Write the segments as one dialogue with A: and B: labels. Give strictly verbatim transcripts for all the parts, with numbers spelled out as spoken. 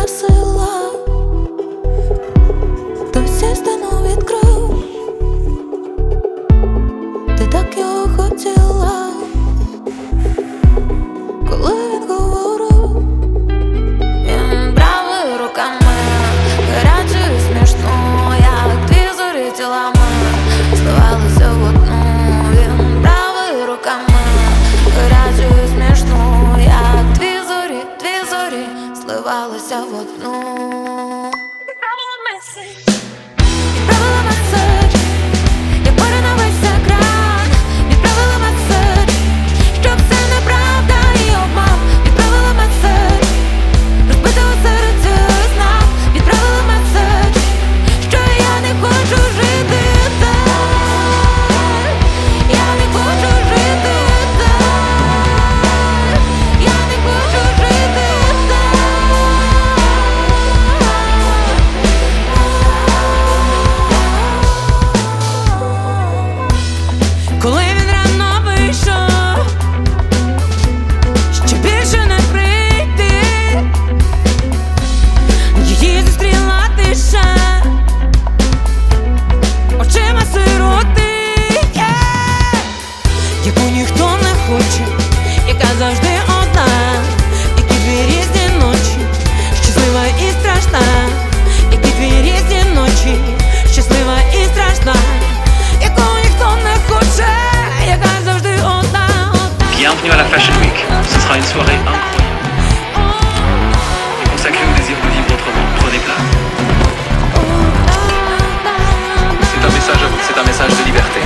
A: просила, хтось стіну відкрив, ти так його хотіла, коли він говорив, він брав руками, гаряче і смішно, як дві зорі тілами здавалися в одну. Він брав руками, гаряче і смішно, як дві зорі, дві зорі зливалися в одну. Відправила меседж, відправила меседж, як море на весь екран. Відправила меседж, що все неправда і обман. Відправила меседж, розбитого серця знак. Відправила меседж, що я не хочу жити так. Я не хочу жити так. Я не хочу жити так. Коли він рано вийшов, що більше не прийти, її зустріла тиша, очима сироти, yeah! Яку ніхто не хоче, яка завжди одна, які дві різні ночі, щаслива і страшна, які дві різні ночі, щаслива і страшна, яку ніхто не хоче, яка завжди одна, одна.
B: Bienvenue à la Fashion Week. Ce sera une soirée incroyable. Consacrée au désir de vivre autrement. Prenez place. C'est un message à vous, c'est un message de liberté.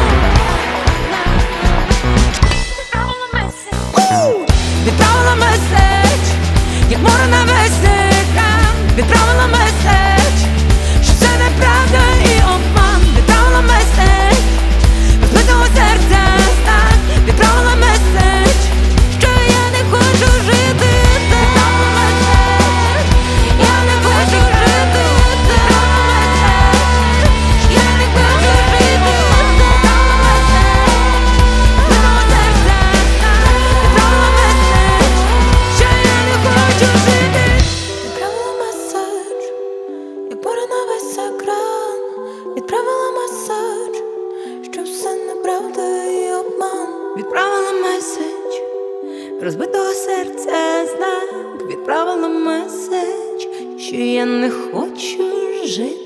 A: Відправила меседж, як море на весь екран. Відправила меседж, що все неправда і обман. Відправила меседж, розбитого серця знак. Відправила меседж, що я не хочу жити так. Я не хочу жити так. Я не хочу жити так. Розбитого серця знак. Відправила меседж, що я не хочу жити. Відправила меседж, як море на весь екран. Відправила меседж, що все неправда і обман. Відправила меседж, розбитого серця знак. Відправила меседж, що я не хочу жити.